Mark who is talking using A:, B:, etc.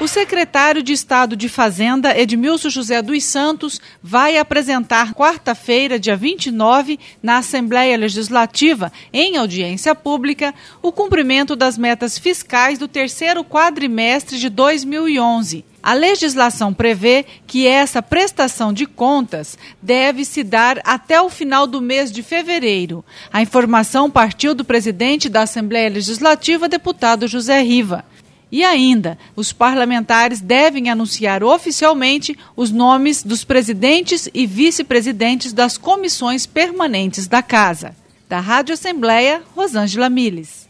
A: secretário de Estado de Fazenda, Edmilson José dos Santos, vai apresentar quarta-feira, dia 29, na Assembleia Legislativa, em audiência pública, o cumprimento das metas fiscais do terceiro quadrimestre de 2011. A legislação prevê que essa prestação de contas deve se dar até o final do mês de fevereiro. A informação partiu do presidente da Assembleia Legislativa, deputado José Riva. E ainda, os parlamentares devem anunciar oficialmente os nomes dos presidentes e vice-presidentes das comissões permanentes da Casa. Da Rádio Assembleia, Rosângela Miles.